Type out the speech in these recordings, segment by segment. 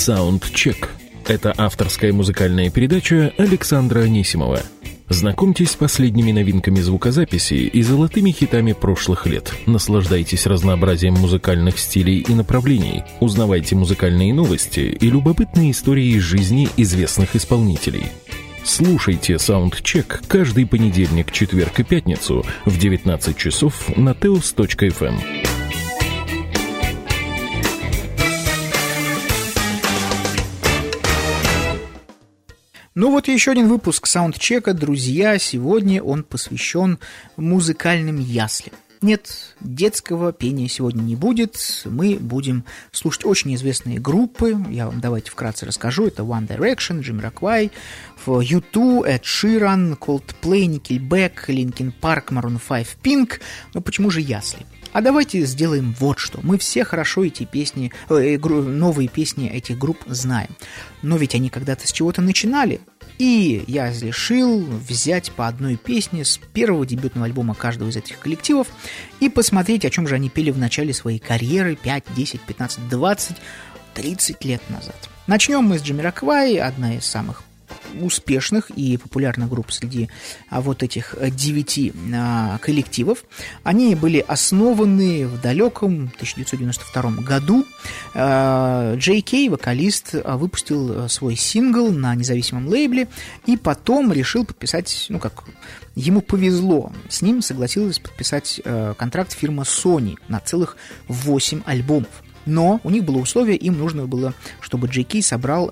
Soundcheck. Это авторская музыкальная передача Александра Анисимова. Знакомьтесь с последними новинками звукозаписи и золотыми хитами прошлых лет. Наслаждайтесь разнообразием музыкальных стилей и направлений. Узнавайте музыкальные новости и любопытные истории из жизни известных исполнителей. Слушайте Soundcheck каждый понедельник, четверг и пятницу в 19 часов на teos.fm. Ну вот еще один выпуск саундчека, друзья. Сегодня он посвящен музыкальным яслям. Нет, детского пения сегодня не будет. Мы будем слушать очень известные группы. Я вам давайте вкратце расскажу. Это One Direction, Jamiroquai, U2, Ed Sheeran, Coldplay, Nickelback, Linkin Park, Maroon 5, Pink. Но почему же ясли? А давайте сделаем вот что. Мы все хорошо эти песни, новые песни этих групп знаем. Но ведь они когда-то с чего-то начинали. И я решил взять по одной песне с первого дебютного альбома каждого из этих коллективов и посмотреть, о чем же они пели в начале своей карьеры 5, 10, 15, 20, 30 лет назад. Начнем мы с Jamiroquai, одна из самых успешных и популярных групп среди вот этих 9 коллективов. Они были основаны в далеком 1992 году. Джей Кей, вокалист, выпустил свой сингл на независимом лейбле и потом решил подписать, ему повезло, с ним согласилась подписать контракт фирма Sony на целых 8 альбомов. Но у них было условие, им нужно было, чтобы Джей Кей собрал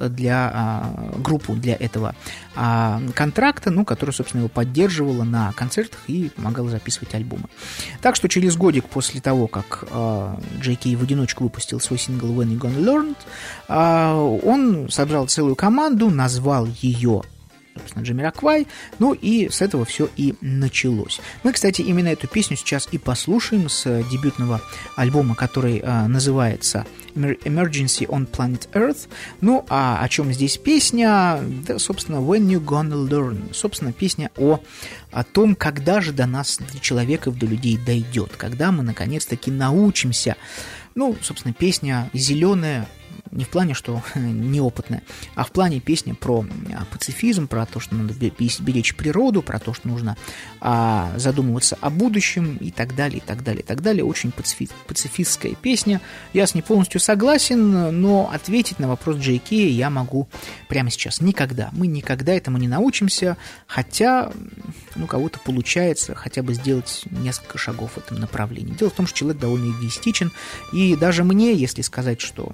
группу для этого контракта, которая, собственно, его поддерживала на концертах и помогала записывать альбомы. Так что через годик после того, как Джей Кей в одиночку выпустил свой сингл When You Gonna Learn, он собрал целую команду, назвал ее, собственно, Jamiroquai, и с этого все и началось. Мы, кстати, именно эту песню сейчас и послушаем с дебютного альбома, который называется Emergency on Planet Earth. А о чем здесь песня? Да, собственно, When You Gonna Learn. Собственно, песня о том, когда же до нас, до человека, до людей дойдет, когда мы, наконец-таки, научимся. Собственно, песня зеленая, не в плане, что неопытная, а в плане песни про пацифизм, про то, что надо беречь природу, про то, что нужно задумываться о будущем и так далее, и так далее, и так далее. Очень пацифистская песня. Я с ней полностью согласен, но ответить на вопрос Джей Кея я могу прямо сейчас. Никогда. Мы никогда этому не научимся, хотя, кого-то получается хотя бы сделать несколько шагов в этом направлении. Дело в том, что человек довольно эгоистичен, и даже мне, если сказать, что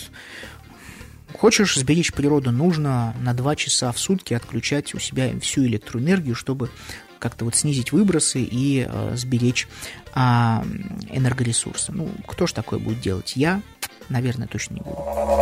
хочешь сберечь природу, нужно на 2 часа в сутки отключать у себя всю электроэнергию, чтобы как-то снизить выбросы и сберечь энергоресурсы. Кто ж такое будет делать? Я, наверное, точно не буду.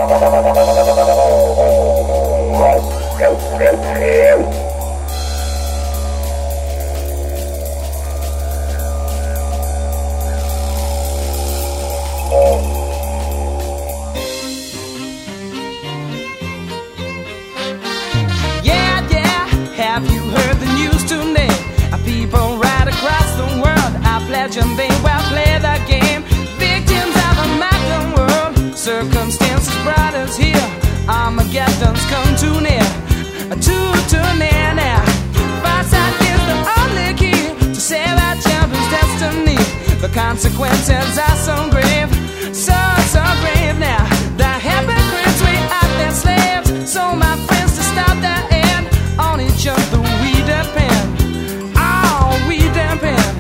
And they will play the game. Victims of a modern world. Circumstances brought us here. Armageddon's come too near. Too near now. Foresight is the only key to save our children's destiny. The consequences are so grave. So grave now. The hypocrites we are their slaves. So my friends, to stop their end, on each other we depend. Oh, we depend.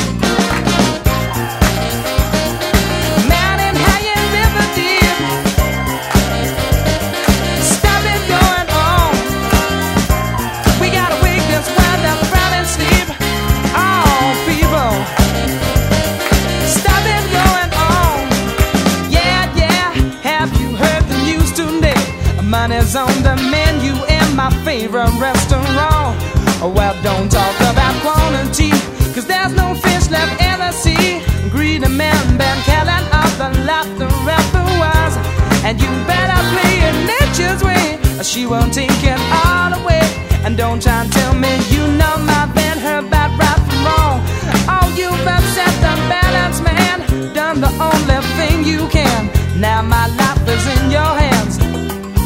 Money's on the menu in my favorite restaurant. Well, don't talk about quantity, cause there's no fish left in the sea. Greedy men been killing off the laughter of the wise. And you better play it nature's way, or she won't take it all away. And don't try and tell me you know my band, her bad right from wrong. Oh, you've upset the balance, man. Done the only thing you can. Now my life is in your hands.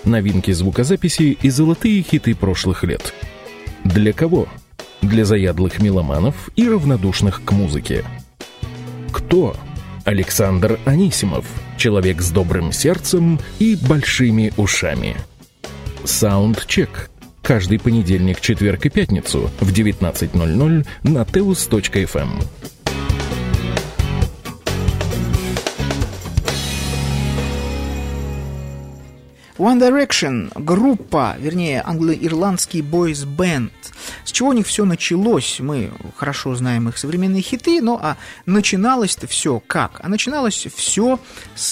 Новинки звукозаписи и золотые хиты прошлых лет. Для кого? Для заядлых меломанов и равнодушных к музыке. Кто? Александр Анисимов, человек с добрым сердцем и большими ушами. Саундчек. Каждый понедельник, четверг и пятницу в 19:00 на teus.fm. One Direction, группа, вернее, англо-ирландский бойс-бенд. С чего у них все началось? Мы хорошо знаем их современные хиты, но начиналось-то все как? А начиналось все с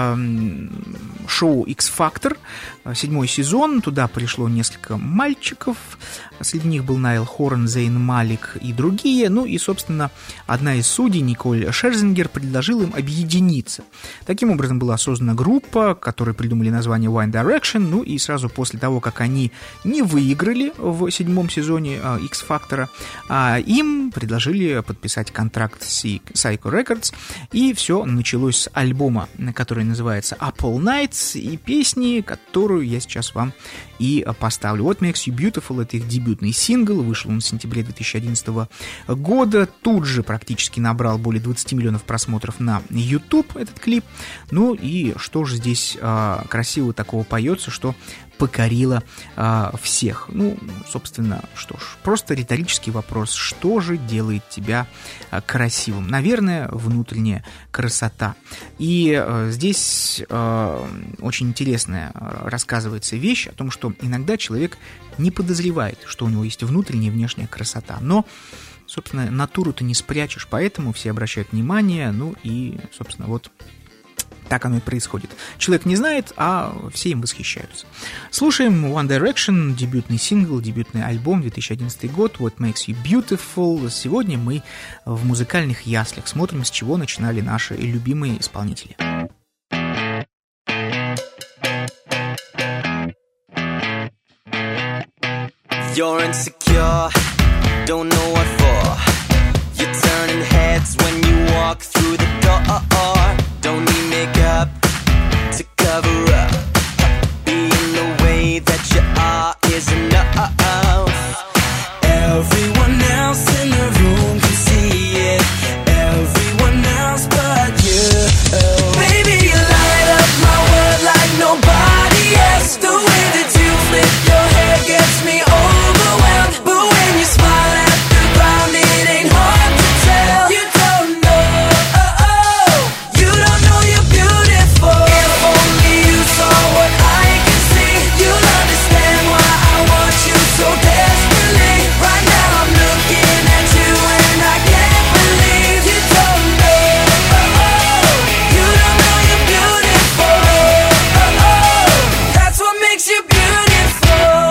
шоу X-Factor, 7-й сезон. Туда пришло несколько мальчиков. Среди них был Найл Хоран, Зейн Малик и другие. Ну и, собственно, одна из судей, Николь Шерзингер, предложила им объединиться. Таким образом была создана группа, которой придумали название One Direction. Ну и сразу после того, как они не выиграли в 7-м сезоне X-Factor, им предложили подписать контракт с Psycho Records. И все началось с альбома, который называется Apple Nights, и песни, которую я сейчас вам и поставлю. What Makes You Beautiful — это их дебютный сингл, вышел он в сентябре 2011 года, тут же практически набрал более 20 миллионов просмотров на YouTube этот клип. Ну и что же здесь красиво такого поется, что покорила всех? Ну, собственно, что ж, просто риторический вопрос: что же делает тебя красивым? Наверное, внутренняя красота. И здесь очень интересная рассказывается вещь о том, что иногда человек не подозревает, что у него есть внутренняя и внешняя красота, но, собственно, натуру-то не спрячешь, поэтому все обращают внимание, ну и, собственно, вот так оно и происходит. Человек не знает, а все им восхищаются. Слушаем One Direction, дебютный сингл, дебютный альбом, 2011 год, What Makes You Beautiful. Сегодня мы в музыкальных яслях смотрим, с чего начинали наши любимые исполнители. You're insecure, don't know what for. You're turning heads when you walk through the door. Don't need makeup to cover up. Being the way that you are is enough. Everyone else in the room can see it. Everyone else but you. Baby, you light up my world like nobody else. The way that you flip your hair gets me overwhelmed. But when you smile at the ground, it ain't hard to tell. You don't know, you don't know you're beautiful. If only you saw what I can see, you'll understand why I want you so desperately. Right now I'm looking at you and I can't believe you don't know, you don't know you're beautiful. That's what makes you beautiful.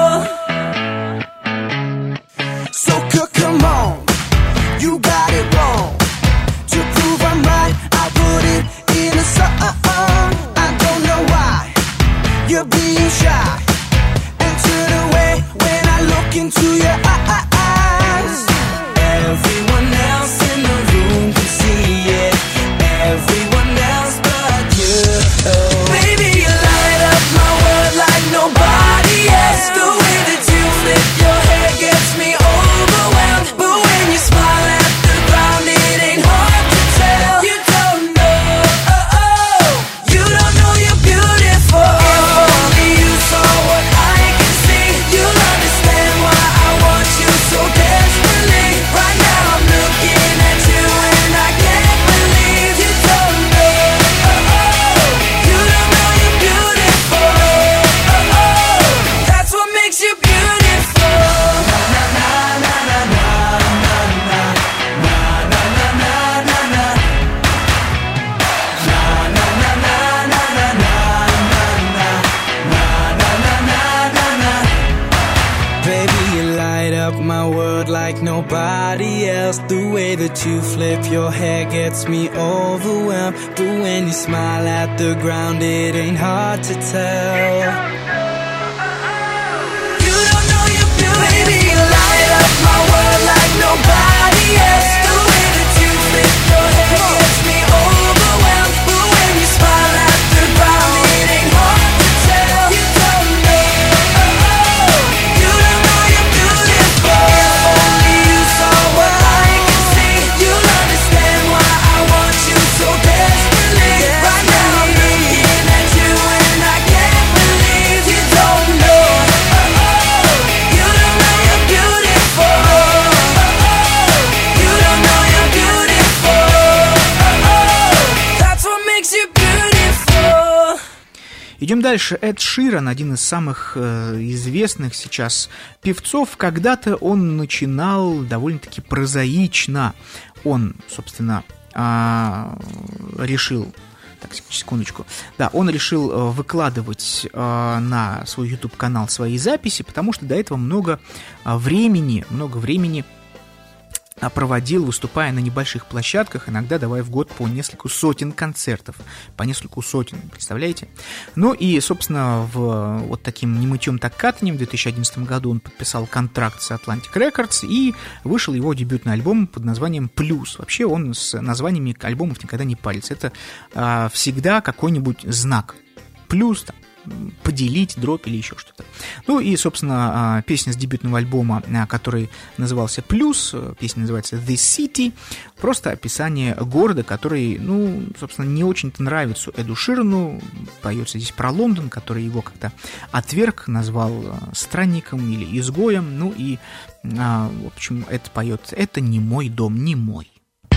So come on, you got it wrong. To prove I'm right, I put it in a song. I don't know why you're being shy and turn away when I look into your eyes. Everyone else in the room can see it. Everyone else but you. Baby, you light up my world like nobody else. The way that you flip your hair gets me overwhelmed. But when you smile at the ground, it ain't hard to tell. You don't know, you don't know you're beautiful. If only you saw what I can see, you'll understand why I want you so desperately. Right now I'm looking at you and I can't believe you don't know, you don't know you're beautiful. That's what makes you beautiful. Baby, you light up my world like nobody else. The way that you flip your hair gets me overwhelmed. But when you smile at the ground, it ain't hard to tell. You don't know you're beautiful. Baby, you light up my world like nobody else. The way that you flip your hair gets me overwhelmed. But when you smile at the ground, it ain't hard to tell. You don't Идем дальше. Эд Ширан, один из самых известных сейчас певцов. Когда-то он начинал довольно-таки прозаично. Он, собственно, решил... Так, секундочку. Да, он решил выкладывать на свой YouTube-канал свои записи, потому что до этого много времени проводил, выступая на небольших площадках, иногда давая в год по несколько сотен концертов. По несколько сотен, представляете? Ну и, собственно, вот таким не мытьем, так катанем в 2011 году он подписал контракт с Atlantic Records, и вышел его дебютный альбом под названием «Плюс». Вообще он с названиями альбомов никогда не парится. Это всегда какой-нибудь знак. Плюс, там, поделить, дробь или еще что-то. Ну и, собственно, песня с дебютного альбома, который назывался «Плюс», песня называется «The City», просто описание города, который, ну, собственно, не очень-то нравится Эду Ширану. Поется здесь про Лондон, который его как-то отверг, назвал странником или изгоем. Ну и, в общем, это поет «Это не мой дом, не мой».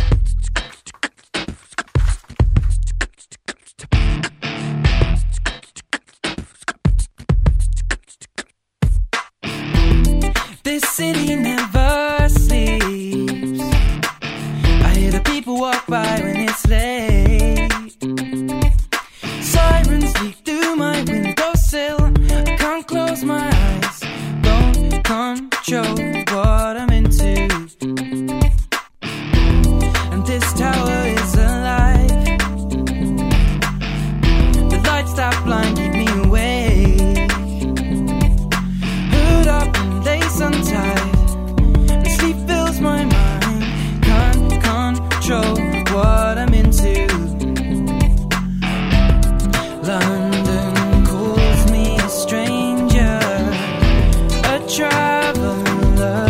This city never sleeps. I hear the people walk by when it's late. Sirens leak through my windowsill. I can't close my eyes. Don't control what I'm into. And this tower is alive. The lights that blind keep me awake. Hood up and lace untied. And sleep fills my mind. Can't control what I'm into. London calls me a stranger, a traveler.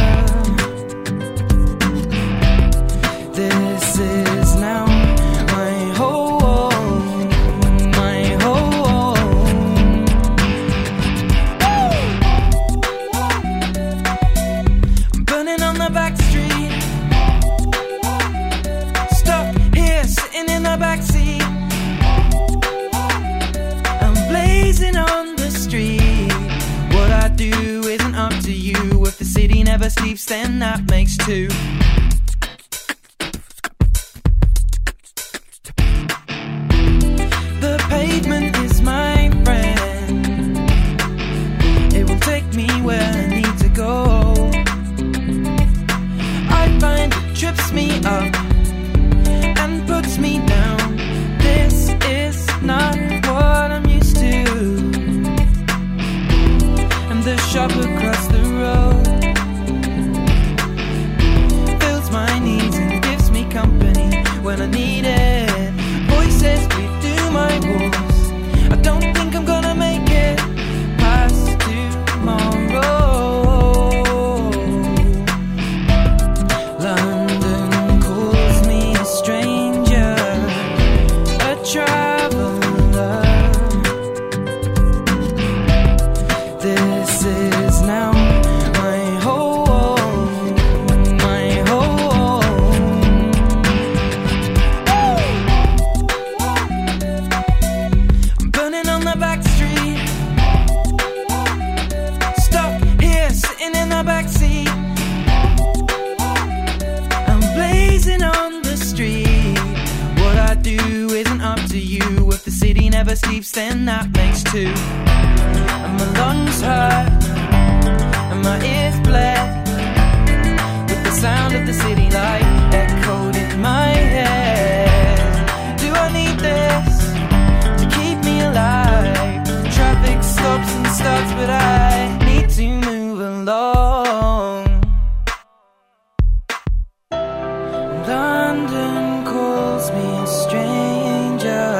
This is now my home, my home. I'm burning on the back street, stuck here sitting in the backseat. I'm blazing on the street. What I do isn't up to you. If the city never sleeps, then that makes two. The pavement is my friend. It will take me where I need to go. I find it trips me up and puts me down. This is not what I'm used to. And the shop across the road fills my needs and gives me company when I need it. Voices breathe through my walls. I don't think I'm gonna make it past tomorrow. London calls me a stranger, a traveler. This is now my home, my home. I'm burning on the back street, stuck here sitting in the backseat. I'm blazing on the street. What I do isn't up to you. If the city never sleeps, then that makes two. And my lungs hurt and my ears bled with the sound of the city light echoed in my head. Do I need this to keep me alive? Traffic stops and starts, but I need to move along. London calls me a stranger.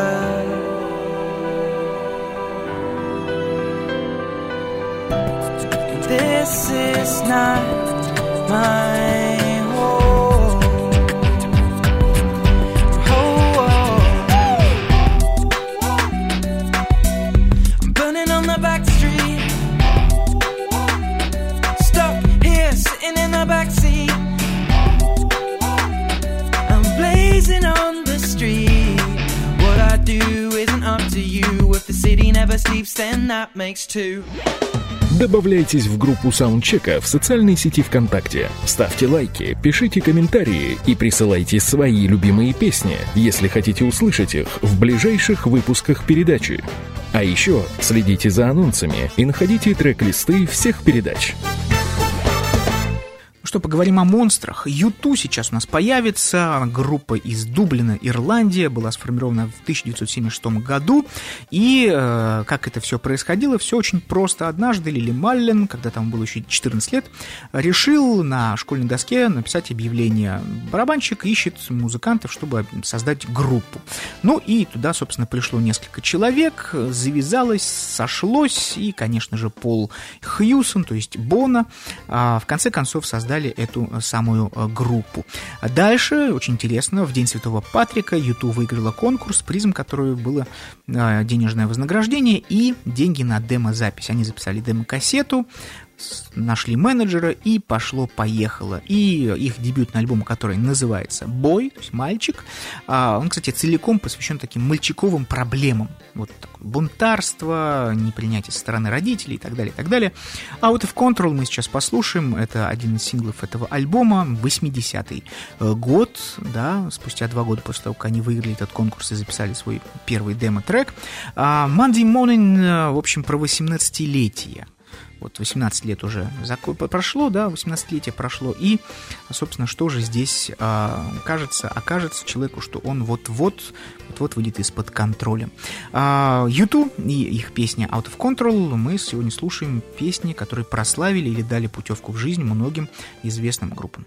This is not my home. I'm burning on the back street, stuck here sitting in the backseat. I'm blazing on the street. What I do isn't up to you. If the city never sleeps, then that makes two. Добавляйтесь в группу саундчека в социальной сети ВКонтакте. Ставьте лайки, пишите комментарии и присылайте свои любимые песни, если хотите услышать их в ближайших выпусках передачи. А еще следите за анонсами и находите трек-листы всех передач. Что, поговорим о монстрах. U2 сейчас у нас появится. Группа из Дублина, Ирландия, была сформирована в 1976 году. И как это все происходило? Все очень просто. Однажды Лили Маллен, когда там было еще 14 лет, решил на школьной доске написать объявление. Барабанщик ищет музыкантов, чтобы создать группу. Ну и туда, собственно, пришло несколько человек, завязалось, сошлось. И, конечно же, Пол Хьюсон, то есть Боно, в конце концов создали эту самую группу. Дальше, очень интересно, в День Святого Патрика U2 выиграла конкурс, призом которого было денежное вознаграждение и деньги на демозапись. Они записали демокассету, нашли менеджера, и пошло-поехало. И их дебютный альбом, который называется «Бой», то есть «Мальчик», он, кстати, целиком посвящен таким мальчиковым проблемам. Вот такое бунтарство, непринятие со стороны родителей и так далее, и так далее. Out of Control мы сейчас послушаем. Это один из синглов этого альбома, 80-й год, да, спустя 2 года после того, как они выиграли этот конкурс и записали свой первый демо-трек. Monday Morning, в общем, про 18-летие. Вот 18 лет уже прошло, да, 18-летие прошло, и, собственно, что же здесь окажется человеку, что он вот-вот выйдет из-под контроля. U2 и их песня Out of Control. Мы сегодня слушаем песни, которые прославили или дали путевку в жизнь многим известным группам.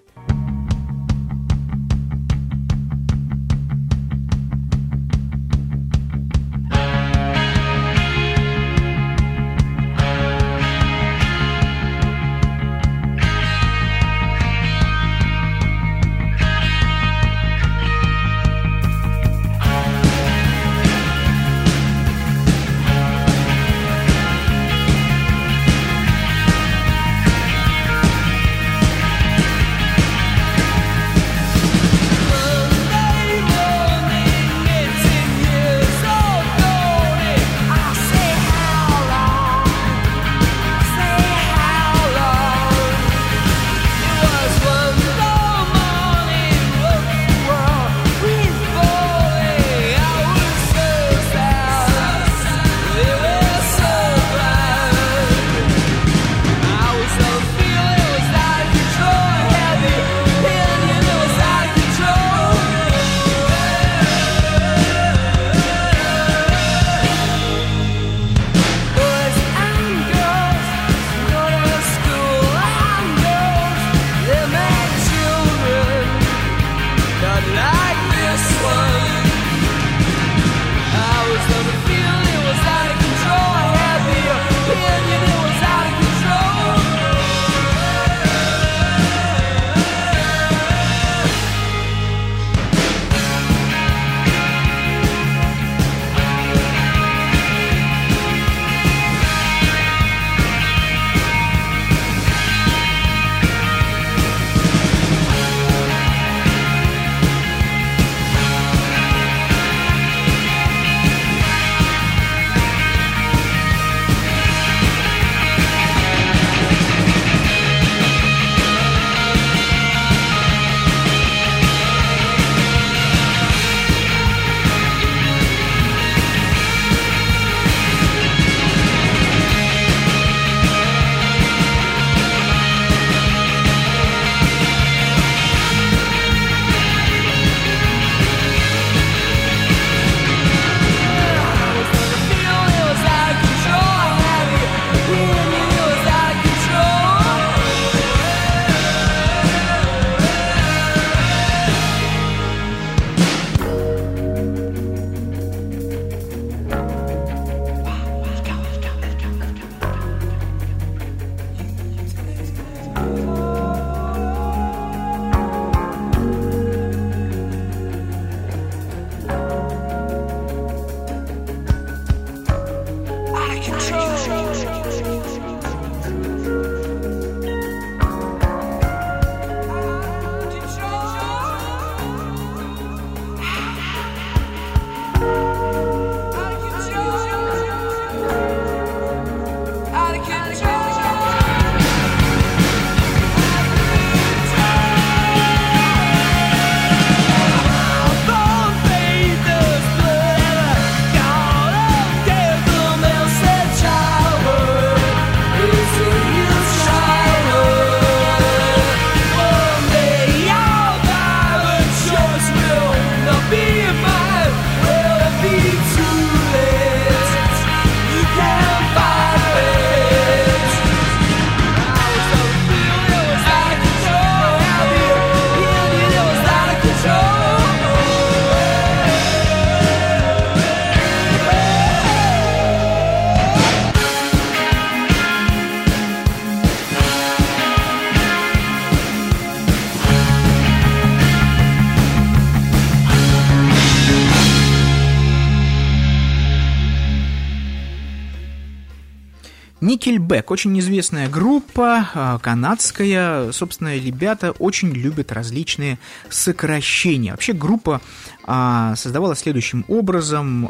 Nickelback, очень известная группа, канадская. Собственно, ребята очень любят различные сокращения. Вообще группа создавалась следующим образом.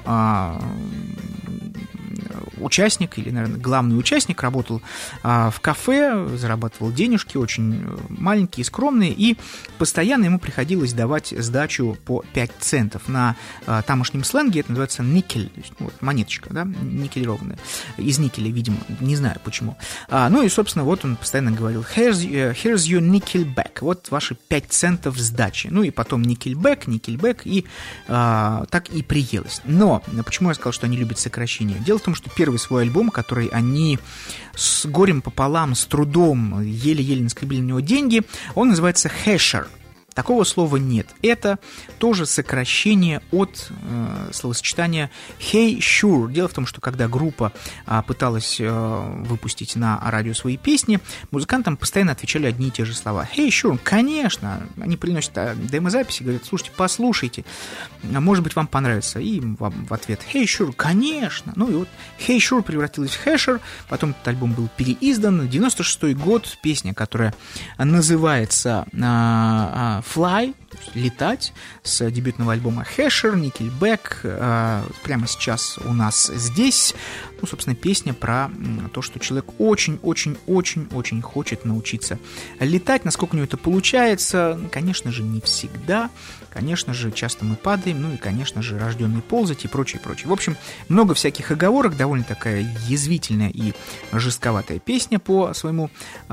Участник, или, наверное, главный участник работал в кафе, зарабатывал денежки, очень маленькие, скромные, и постоянно ему приходилось давать сдачу по 5 центов. На тамошнем сленге это называется никель, то есть, вот, монеточка, да, никелированная, из никеля, видимо, не знаю почему. Ну и, собственно, вот он постоянно говорил: here's your nickelback, вот ваши 5 центов сдачи. Ну и потом никельбэк, и так и приелось. Но почему я сказал, что они любят сокращения? Дело в том, что первый свой альбом, который они с горем пополам, с трудом, еле-еле наскребли на него деньги, он называется Hesher. Такого слова нет. Это тоже сокращение от словосочетания Hey Sure. Дело в том, что когда группа пыталась выпустить на радио свои песни, музыкантам постоянно отвечали одни и те же слова. Hey Sure, конечно. Они приносят демозаписи, говорят: слушайте, послушайте, может быть, вам понравится. И вам в ответ: Hey Sure, конечно. Ну и вот Hey Sure превратилась в Hesher, потом этот альбом был переиздан. 96-й год, песня, которая называется Fly, летать, с дебютного альбома Hesher, Nickelback, прямо сейчас у нас здесь. Ну, собственно, песня про то, что человек очень-очень-очень-очень хочет научиться летать. Насколько у него это получается, конечно же, не всегда. Конечно же, часто мы падаем, ну и, конечно же, рожденный ползать и прочее, прочее. В общем, много всяких оговорок, довольно такая язвительная и жестковатая песня по своему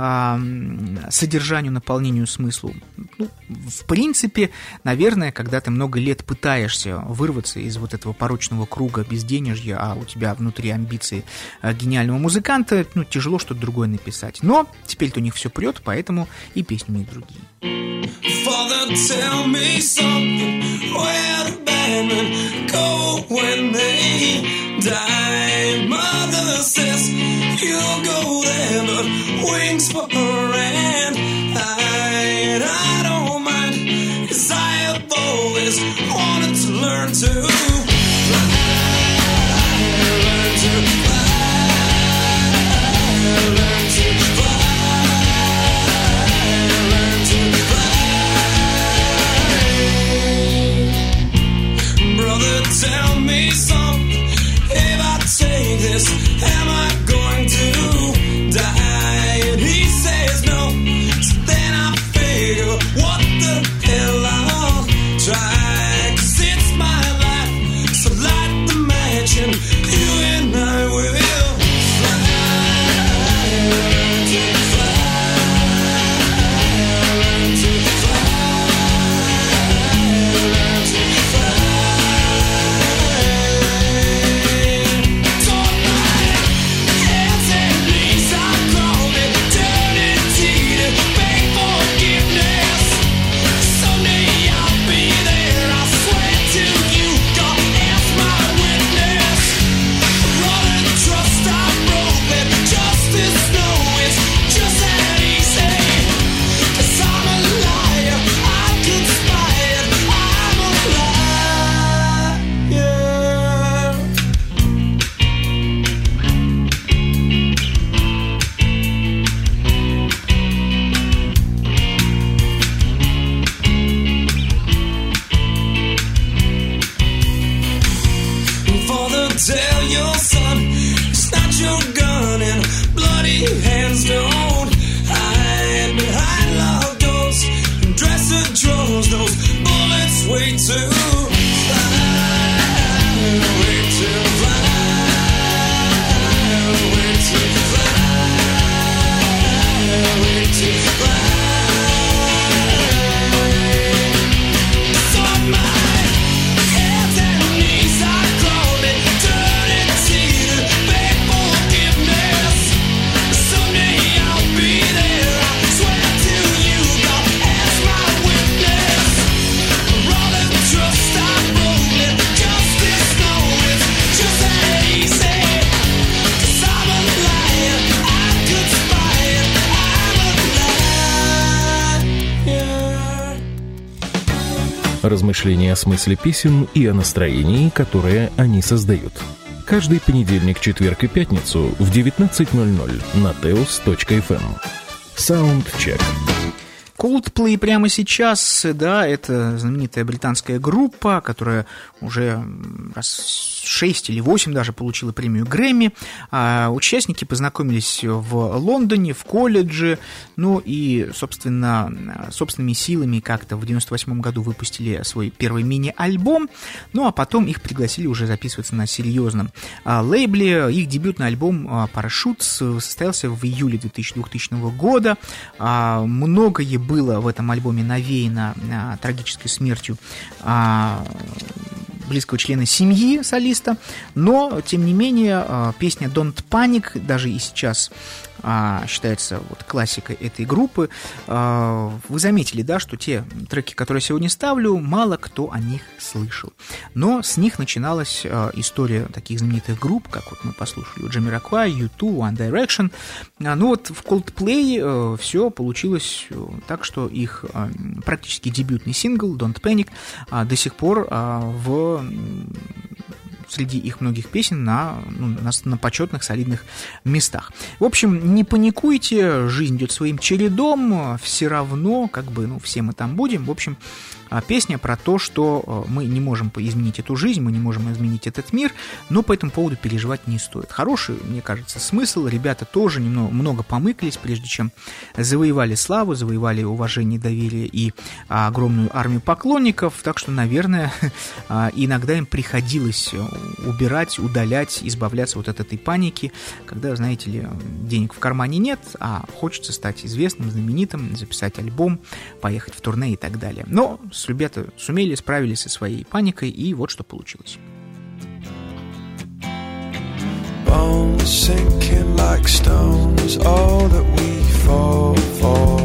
содержанию, наполнению, смыслу. Ну, в принципе, наверное, когда ты много лет пытаешься вырваться из вот этого порочного круга безденежья, а у тебя внутри амбиции гениального музыканта, ну, тяжело что-то другое написать. Но теперь-то у них все прет, поэтому и песни у них другие. Father, tell me something. Where do bad men go when they die? Mother says you'll go there, but wings for her and I don't mind, 'cause I have always wanted to learn to fly, learn to fly, learn to fly, learn to fly. Brother, tell me something. If I take this, am I going to die? And he says no. So then I figure, what the hell, I'll try. 'Cause it's my life, so light the match and you and I will fly. Learn to fly, learn to fly, learn to fly. Taught my hands and knees, I crawled eternity to beg forgiveness. Someday I'll be there, I swear to you, God as my witness. Rather than trust I broke, let justice know it's just that easy. 'Cause I'm a liar, I conspired, I'm a liar. Father, tell your son, snatch your gun and bloody hands don't hide behind locked doors and dresser drawers. Those bullets way too fly, way too fly, way too fly, way too fly. So my hands and knees, I crawled eternity to beg forgiveness. Someday I'll be there, I swear to you, God as my witness. Rather than trust I broke, let justice know it's just that easy. 'Cause I'm a liar, I conspired, I'm a liar. Размышления о смысле песен и о настроении, которое они создают. Каждый понедельник, четверг и пятницу в 19:00 на teos.fm. Soundcheck. Coldplay прямо сейчас, да, это знаменитая британская группа, которая уже раз 6 или 8 даже получила премию Грэмми. Участники познакомились в Лондоне, в колледже, ну и, собственными силами как-то в 98 году выпустили свой первый мини-альбом, ну а потом их пригласили уже записываться на серьезном лейбле. Их дебютный альбом Parachutes состоялся в июле 2000 года. Многое было в этом альбоме навеяно трагической смертью близкого члена семьи солиста, но, тем не менее, песня Don't Panic даже и сейчас считается вот классикой этой группы. Вы заметили, да, что те треки, которые я сегодня ставлю, мало кто о них слышал. Но с них начиналась история таких знаменитых групп, как вот мы послушали у Jamiroquai, U2, One Direction. Ну вот в Coldplay все получилось так, что их практически дебютный сингл Don't Panic до сих пор среди их многих песен на почетных, солидных местах. В общем, не паникуйте, жизнь идет своим чередом, все равно, все мы там будем. В общем, песня про то, что мы не можем изменить эту жизнь, мы не можем изменить этот мир, но по этому поводу переживать не стоит. Хороший, мне кажется, смысл. Ребята тоже много помыкались, прежде чем завоевали славу, завоевали уважение, доверие и огромную армию поклонников. Так что, наверное, иногда им приходилось убирать, удалять, избавляться вот от этой паники, когда, знаете ли, денег в кармане нет, а хочется стать известным, знаменитым, записать альбом, поехать в турне и так далее. Но ребята сумели, справились со своей паникой, и вот что получилось. Bones sinking like stones, all that we fall for.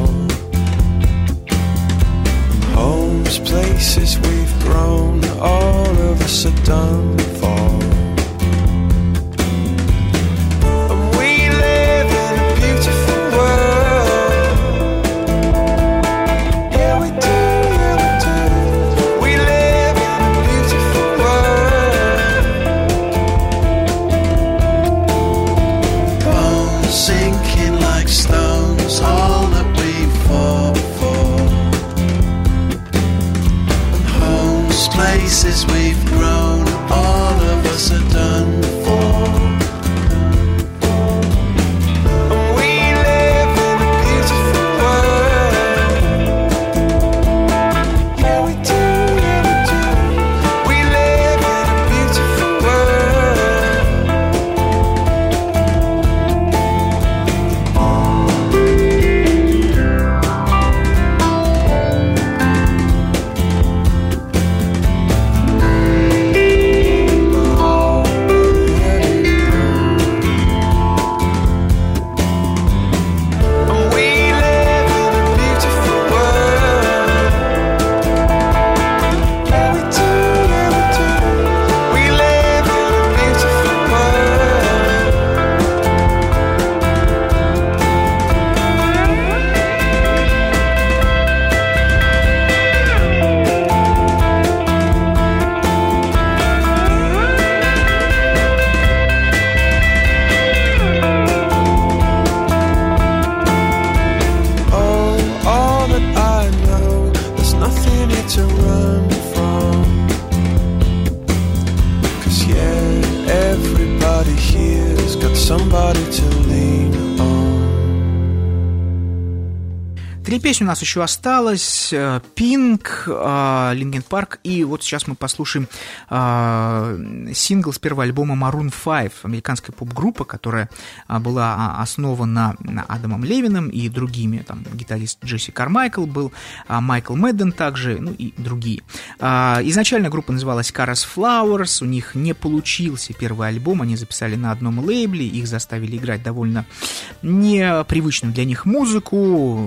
Homes, places we've grown, all of us are done for. And we live in a beautiful world. Yeah, we do, yeah, we do. We live in a beautiful world. Bones sinking like stones, all that we fall for. Places we've grown, all of us are done for. And we live in a beautiful world. Yeah, we do, yeah, we do. We live in a beautiful Три песни у нас еще осталось. Pink, Linkin Park. И вот сейчас мы послушаем сингл с первого альбома Maroon 5, американская поп-группа, которая была основана Адамом Левином и другими. Там гитарист Джесси Кармайкл был, Майкл Мэдден также, ну и другие. Изначально группа называлась Kara's Flowers. У них не получился первый альбом. Они записали на одном лейбле. Их заставили играть довольно непривычную для них музыку. Это был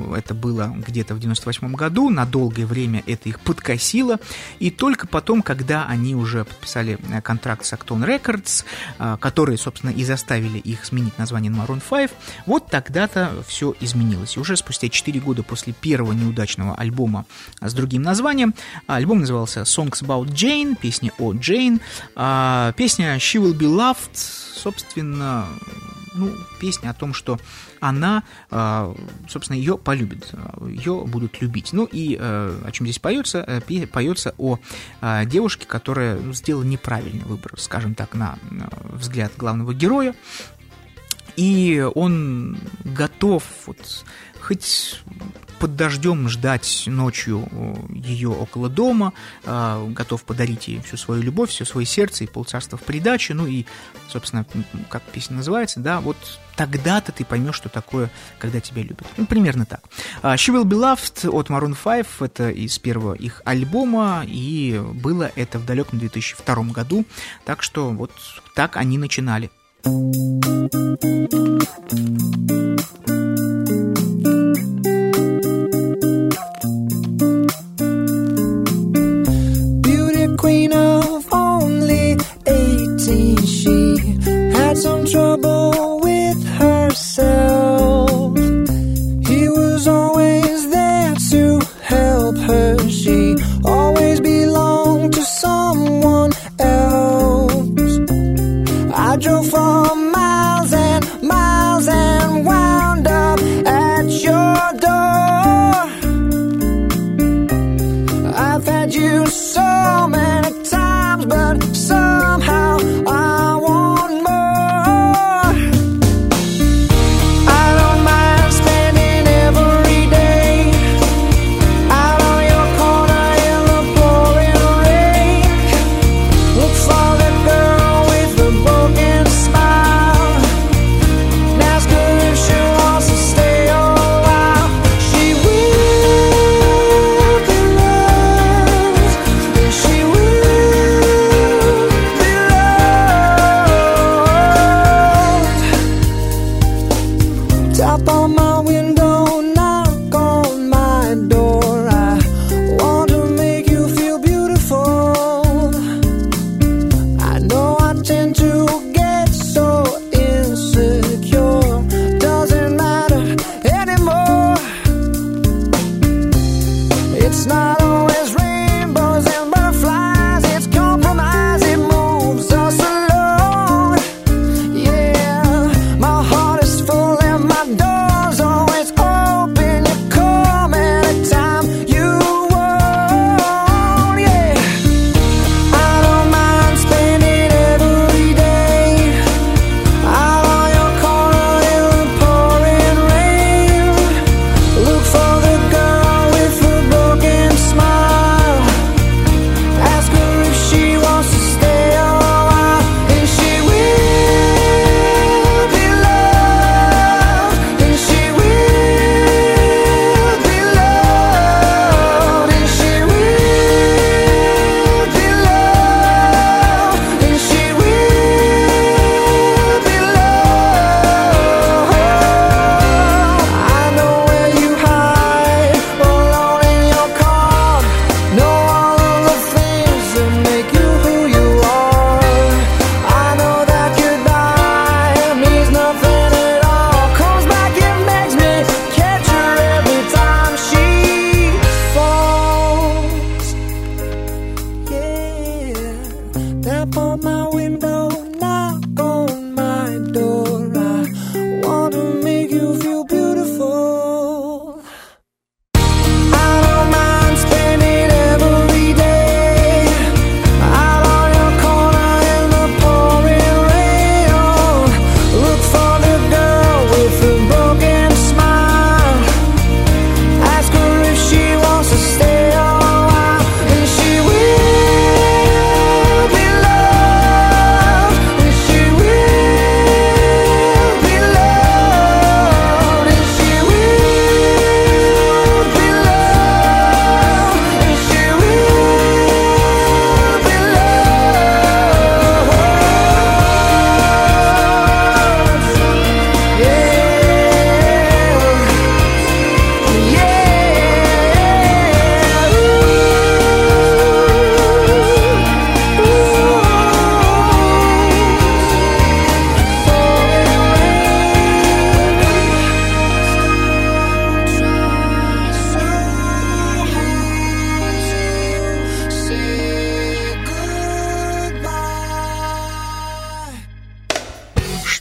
было где-то в 98 году, на долгое время это их подкосило, и только потом, когда они уже подписали контракт с Acton Records, которые, собственно, и заставили их сменить название на Maroon 5, вот тогда-то все изменилось. И уже спустя 4 года после первого неудачного альбома с другим названием, альбом назывался Songs About Jane, песня о Джейн, песня She Will Be Loved, собственно, песня о том, что она, собственно, ее полюбит, ее будут любить. Ну и о чем здесь поется? Поется о девушке, которая сделала неправильный выбор, скажем так, на взгляд главного героя, и он готов хоть под дождем ждать ночью ее около дома, готов подарить ей всю свою любовь, все свое сердце и полцарства в придачу, и, собственно, как песня называется, да, вот тогда-то ты поймешь, что такое, когда тебя любят. Примерно так. She Will Be Loved от Maroon 5, это из первого их альбома, и было это в далеком 2002 году, так что вот так они начинали. Queen of only 18, she had some trouble with herself. He was always there to help her. She always belonged to someone else. I drove for miles and miles and wound up at your door. I've had you so many times, but somehow I want more. I don't mind spending every day out on your corner in the pouring rain. Look for the girl with the broken smile and ask her if she wants to stay a while. She will be loved, and she will be loved. Tap on my window, knock on my door. I want to make you feel beautiful. I know I tend to get so insecure. Doesn't matter anymore. It's not always rainbows and butterflies. It's compromise, it moves us along. Yeah, my heart is full and my door's always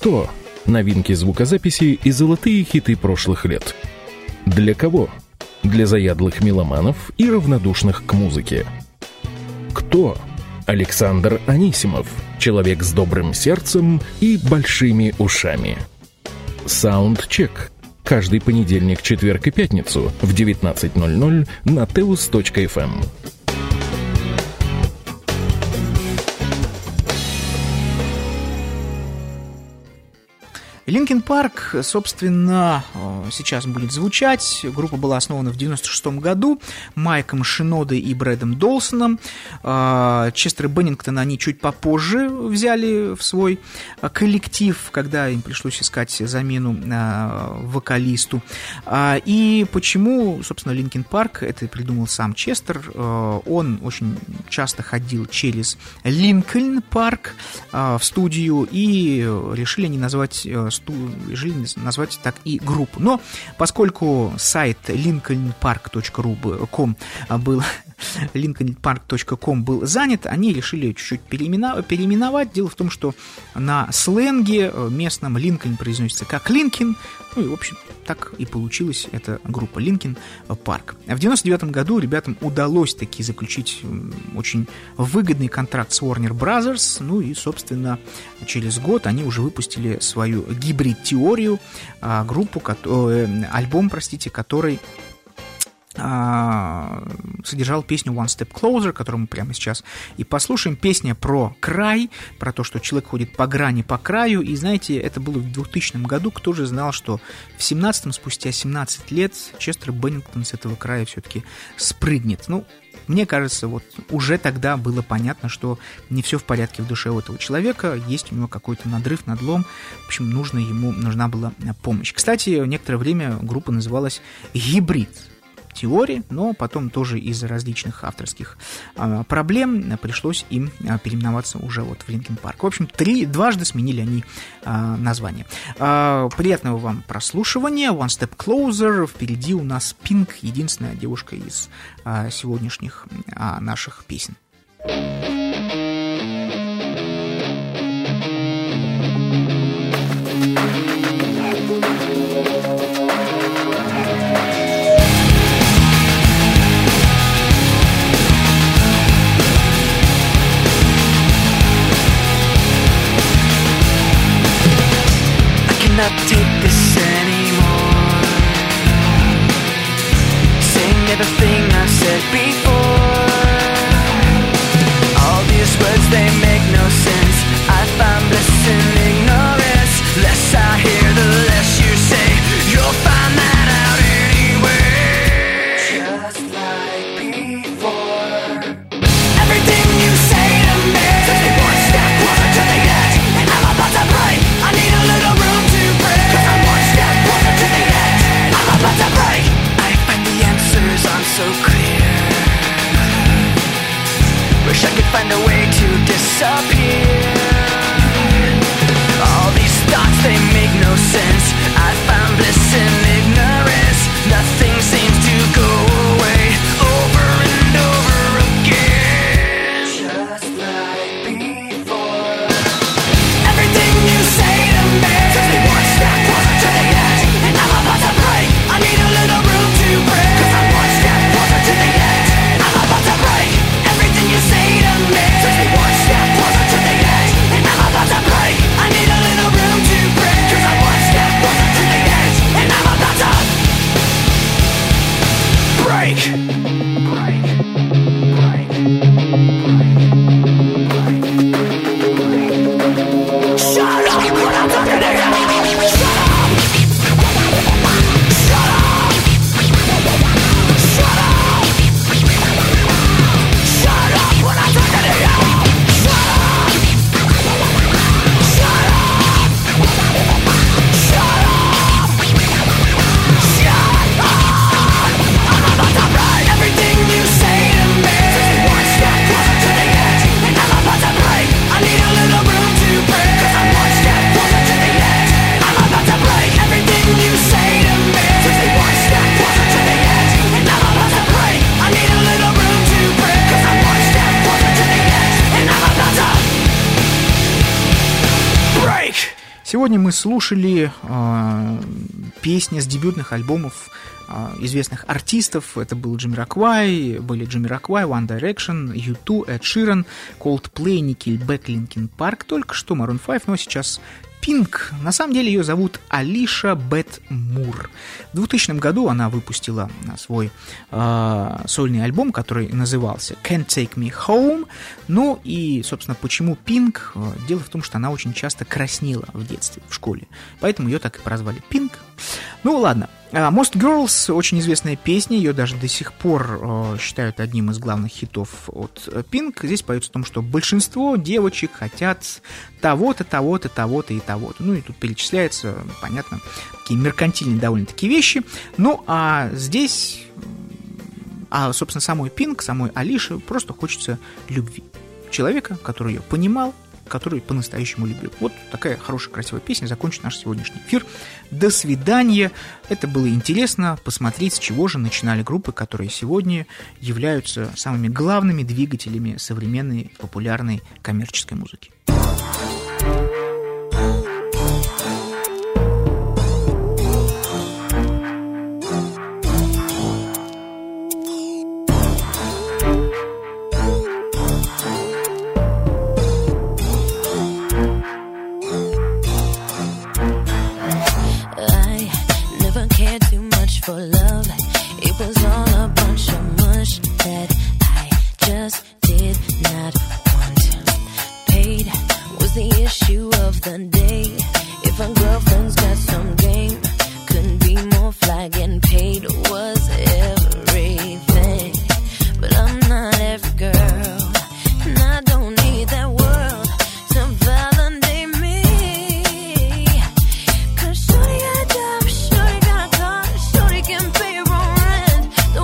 Кто? Новинки звукозаписи и золотые хиты прошлых лет. Для кого? Для заядлых меломанов и равнодушных к музыке. Кто? Александр Анисимов, человек с добрым сердцем и большими ушами. Саундчек. Каждый понедельник, четверг и пятницу в 19:00 на teus.fm. Линкин Парк, собственно, сейчас будет звучать. Группа была основана в 1996 году Майком Шинодой и Брэдом Долсоном. Честера Беннингтона они чуть попозже взяли в свой коллектив, когда им пришлось искать замену вокалисту. И почему, собственно, Линкин Парк, это придумал сам Честер. Он очень часто ходил через Линкольн Парк в студию, и решили они назвать так и группу. Но поскольку сайт lincolnpark.com был занят, они решили чуть-чуть переименовать. Дело в том, что на сленге местном Линкольн произносится как Линкин. Ну и, в общем, так и получилась эта группа Линкин Парк. В 1999 году ребятам удалось таки заключить очень выгодный контракт с Warner Brothers. Ну и, собственно, через год они уже выпустили свою гибрид-теорию, альбом, который содержал песню One Step Closer, которую мы прямо сейчас и послушаем. Песня про край, про то, что человек ходит по грани, по краю. И знаете, это было в 2000 году. Кто же знал, что в 17-м, спустя 17 лет, Честер Беннингтон с этого края все-таки спрыгнет. Ну, мне кажется, вот уже тогда было понятно, что не все в порядке в душе у этого человека, есть у него какой-то надрыв, надлом, в общем, нужна была помощь. Кстати, некоторое время группа называлась «Гибрид теории», но потом тоже из-за различных авторских проблем пришлось им переименоваться уже вот в Линкин Парк. В общем, дважды сменили они название. Приятного вам прослушивания. One Step Closer. Впереди у нас Pink, единственная девушка из сегодняшних наших песен. Not take this anymore. Saying everything I've said before. All these words, they make no sense. I find bliss in ignorance. Less I hear, the less you say. You'll find that out anyway. Just like before. Everything you say to me takes me one step closer to the edge, and I'm about to break. I need a little room to break, 'cause I'm one step closer to the edge. I'm about to break. I find the answers aren't so clear. сегодня мы слушали песни с дебютных альбомов известных артистов. Это был Джамироквай, были Джамироквай, One Direction, U2, Эд Ширан, Coldplay, Nickelback, Linkin Park, только что Maroon 5, но сейчас Pink. На самом деле ее зовут Алиша Бет Мур. В 2000 году она выпустила свой сольный альбом, который назывался Can't Take Me Home. Ну и, собственно, почему Pink? Дело в том, что она очень часто краснела в детстве, в школе. Поэтому ее так и прозвали Pink. Ну ладно. Most Girls, очень известная песня, ее даже до сих пор считают одним из главных хитов от Pink. Здесь поется о том, что большинство девочек хотят того-то, того-то, того-то и того-то. Ну и тут перечисляются, понятно, такие меркантильные довольно-таки вещи. Ну а здесь, собственно, самой Pink, самой Алише просто хочется любви. Человека, который ее понимал, который по-настоящему любил. Вот такая хорошая, красивая песня закончит наш сегодняшний эфир. До свидания. Это было интересно посмотреть, с чего же начинали группы, которые сегодня являются самыми главными двигателями современной популярной коммерческой музыки. For love, it was all a bunch of mush that I just did not want. Paid was the issue of the day. If a girlfriend's got some game, couldn't be more fly. Getting paid was everything, but I'm not every girl, and I don't need that world to validate me. 'Cause shorty got a job, shorty got a car, shorty can pay her own rent.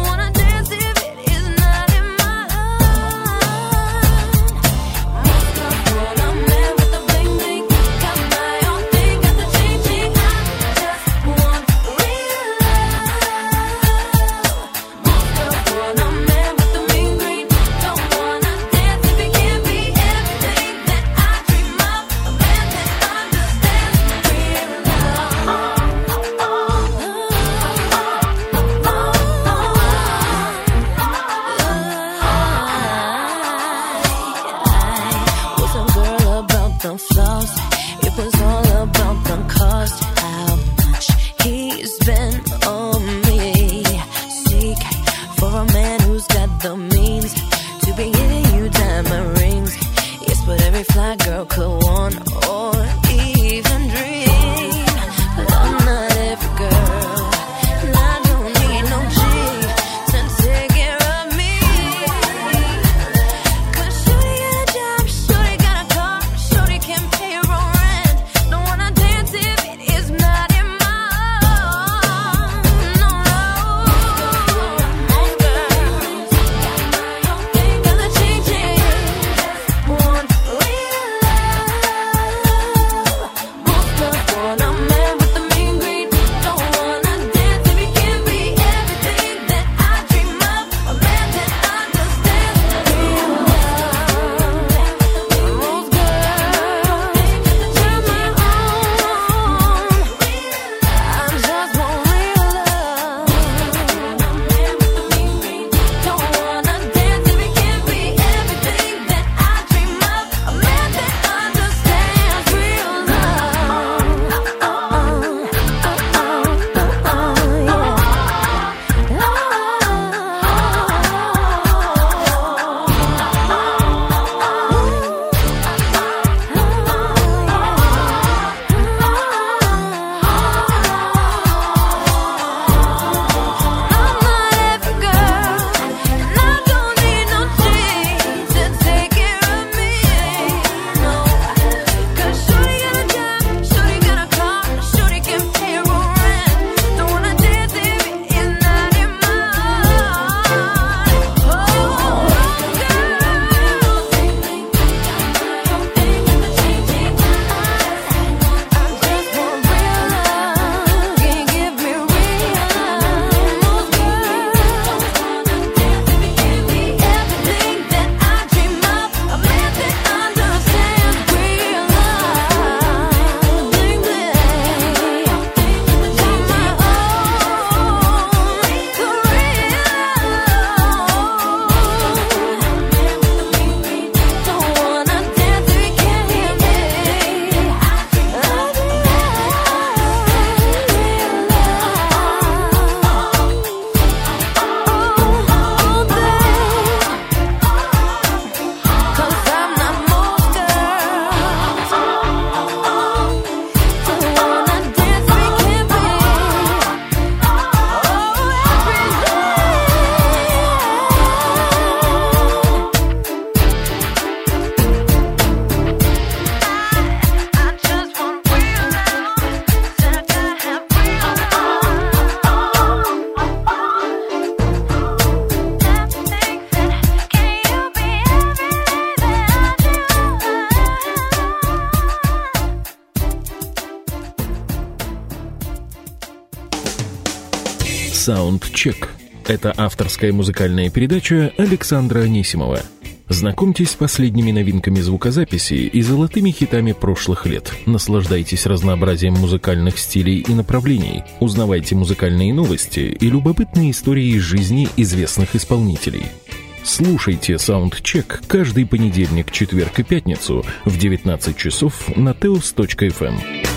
Саундчек. Это авторская музыкальная передача Александра Анисимова. Знакомьтесь с последними новинками звукозаписи и золотыми хитами прошлых лет. Наслаждайтесь разнообразием музыкальных стилей и направлений. Узнавайте музыкальные новости и любопытные истории из жизни известных исполнителей. Слушайте Саундчек каждый понедельник, четверг и пятницу в 19 часов на teos.fm.